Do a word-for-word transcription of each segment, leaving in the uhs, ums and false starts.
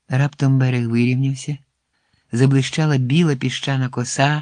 Раптом берег вирівнявся, заблищала біла піщана коса,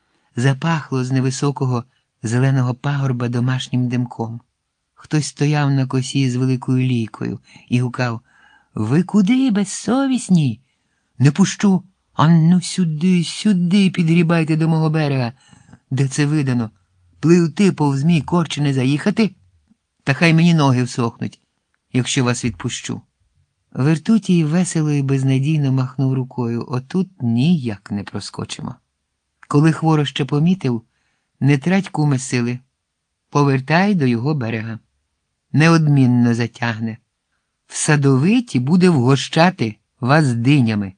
запахло з невисокого зеленого пагорба домашнім димком. Хтось стояв на косі з великою лійкою і гукав: «Ви куди, безсовісні? Не пущу! Анну сюди, сюди підгрібайте до мого берега! Де це видано? Пливти повз мій корч не заїхати? Та хай мені ноги всохнуть, якщо вас відпущу». Вертутій весело і безнадійно махнув рукою: «Отут ніяк не проскочимо». Коли Хвороще помітив: «Не трать, куме, сили, повертай до його берега. Неодмінно затягне. В садовиті буде вгощати вас динями.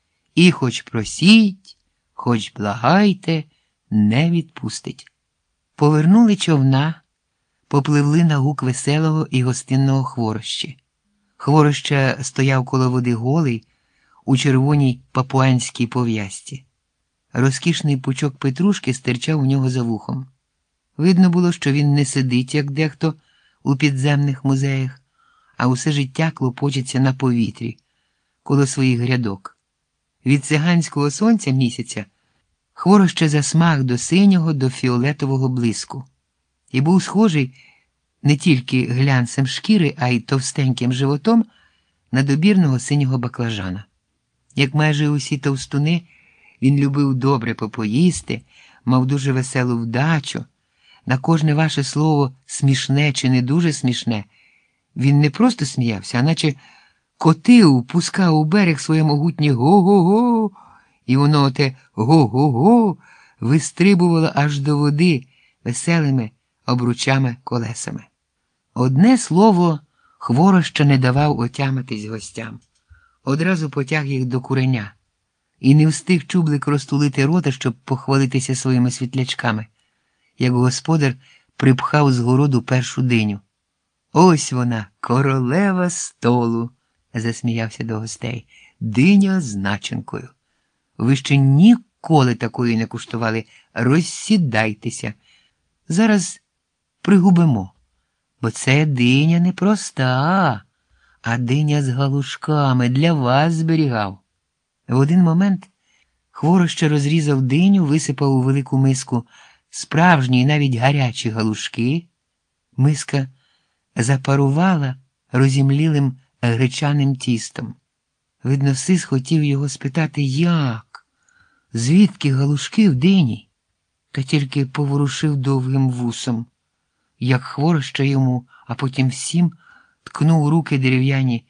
І хоч просіть, хоч благайте, не відпустить». Повернули човна, попливли на гук веселого і гостинного Хворощі. Хвороща стояв коло води голий, у червоній папуанській пов'язці. Розкішний пучок петрушки стирчав у нього за вухом. Видно було, що він не сидить, як дехто у підземних музеях, а усе життя клопочеться на повітрі, коло своїх грядок. Від циганського сонця місяця Хвороще засмаг до синього, до фіолетового блиску. І був схожий не тільки глянцем шкіри, а й товстеньким животом на добірного синього баклажана. Як майже усі товстуни, він любив добре попоїсти, мав дуже веселу вдачу. На кожне ваше слово смішне чи не дуже смішне він не просто сміявся, а наче котив, пускав у берег своє могутнє «го-го-го», і воно оте «го-го-го» вистрибувало аж до води веселими обручами-колесами. Одне слово Хвороща не давав отямитись гостям. Одразу потяг їх до куреня. І не встиг Чублик розтулити рота, щоб похвалитися своїми світлячками, як господар припхав з городу першу диню. «Ось вона, королева столу», – засміявся до гостей, – «диня з начинкою. Ви ще ніколи такої не куштували. Розсідайтеся. Зараз пригубимо, бо це диня не проста, а диня з галушками, для вас зберігав». В один момент Хвороще розрізав диню, висипав у велику миску справжні і навіть гарячі галушки. Миска запарувала розімлілим гречаним тістом. Видно, Сис хотів його спитати, як, звідки галушки в дині, та тільки поворушив довгим вусом, як Хвороще йому, а потім всім ткнув у руки дерев'яні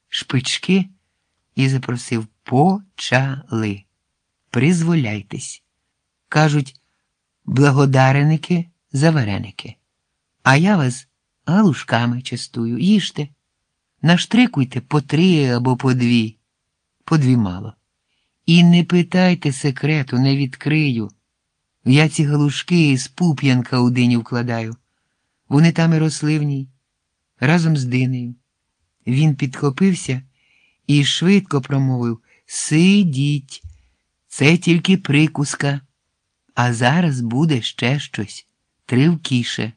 шпички і запросив: «Почали. Призволяйтесь. Кажуть, благодареники за вареники. А я вас галушками частую. Їжте. Наштрикуйте по три або по дві. По дві мало. І не питайте секрету, не відкрию. Я ці галушки із пуп'янка у диню вкладаю. Вони там і росли в ній, разом з динею». Він підхопився і швидко промовив: «Сидіть, це тільки прикуска, а зараз буде ще щось тривкіше».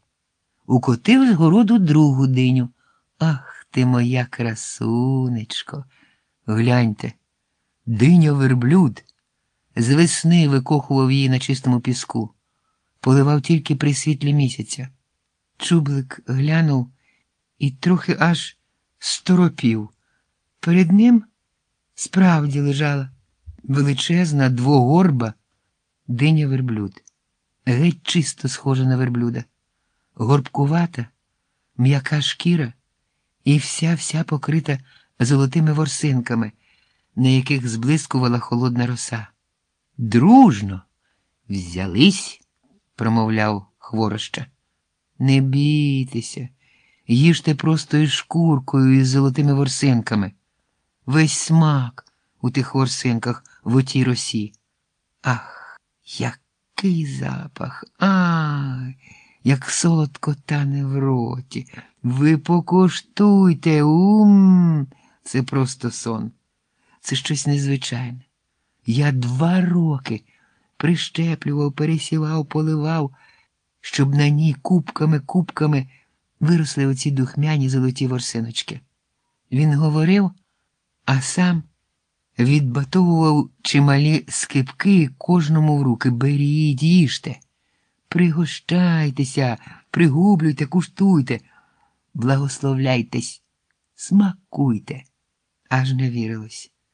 Укотив з городу другу диню. «Ах ти моя красунечко! Гляньте, диня-верблюд!» З весни викохував її на чистому піску, поливав тільки при світлі місяця. Чублик глянув і трохи аж сторопів. Перед ним справді лежала величезна двогорба диня-верблюд, геть чисто схожа на верблюда, горбкувата, м'яка шкіра і вся-вся покрита золотими ворсинками, на яких зблискувала холодна роса. «Дружно взялись», – промовляв Хвороще. «Не бійтеся, їжте просто із шкуркою і з золотими ворсинками. Весь смак у тих ворсинках в отій росі. Ах, який запах! Ай, як солодко тане в роті! Ви покуштуйте, ум! Це просто сон. Це щось незвичайне. Я два роки прищеплював, пересівав, поливав, щоб на ній кубками-кубками виросли оці духмяні золоті ворсиночки». Він говорив, а сам відбатовував чималі скипки кожному в руки. Беріть, їжте, пригощайтеся, пригублюйте, куштуйте, благословляйтесь, смакуйте. Аж не вірилось.